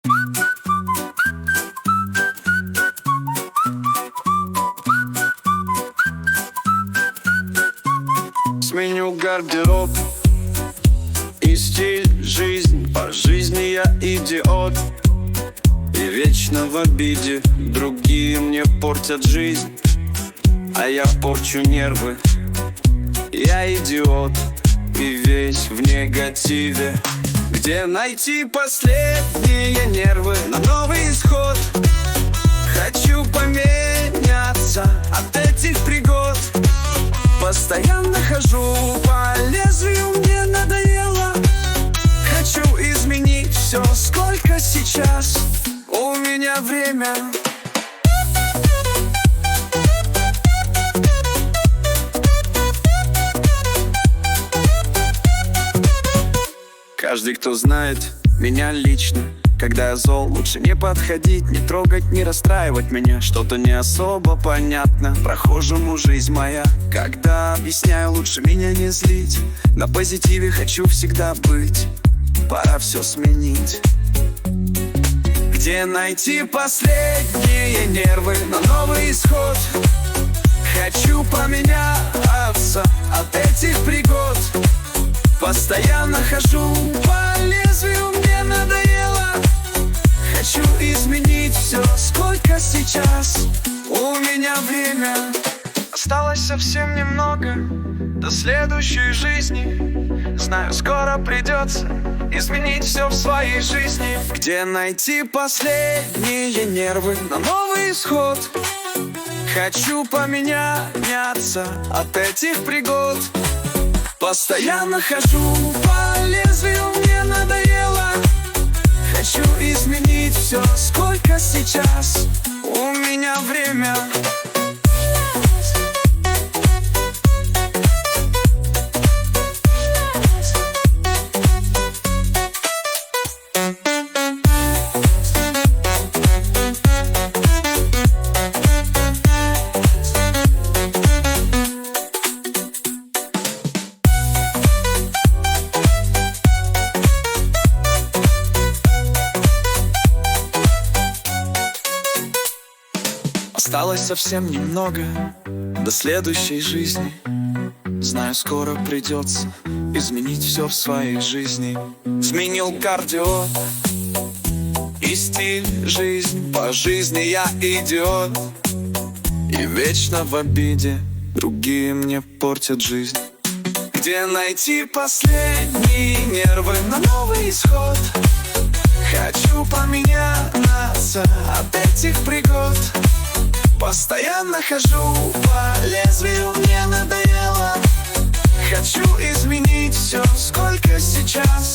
Сменю гардероб и стиль, жизнь. По жизни я идиот и вечно в обиде. Другие мне портят жизнь, а я порчу нервы. Я идиот и весь в негативе. Где найти последние нервы на новый исход? Хочу поменяться от этих пригод. Постоянно хожу по лезвию, мне надоело. Хочу изменить все, сколько сейчас у меня время. Каждый, кто знает меня лично, когда я зол, лучше не подходить, не трогать, не расстраивать меня. Что-то не особо понятно прохожему жизнь моя. Когда объясняю, лучше меня не злить. На позитиве хочу всегда быть. Пора все сменить. Где найти последние нервы на новый исход? Хочу поменяться от этих пригод. Постоянно хожу по лезвию, мне надоело. Хочу изменить все, сколько сейчас у меня время. Осталось совсем немного до следующей жизни. Знаю, скоро придется изменить все в своей жизни. Где найти последние нервы на новый исход? Хочу поменяться от этих пригод. Постоянно хожу по лезвию, мне надоело. Хочу изменить все, сколько сейчас у меня время. Осталось совсем немного до следующей жизни. Знаю, скоро придется изменить все в своей жизни. Сменил кардио и стиль, жизнь. По жизни я идиот и вечно в обиде. Другие мне портят жизнь. Где найти последние нервы на новый исход? Хочу поменяться от этих пригод. Постоянно хожу по лезвию, мне надоело. Хочу изменить все, сколько сейчас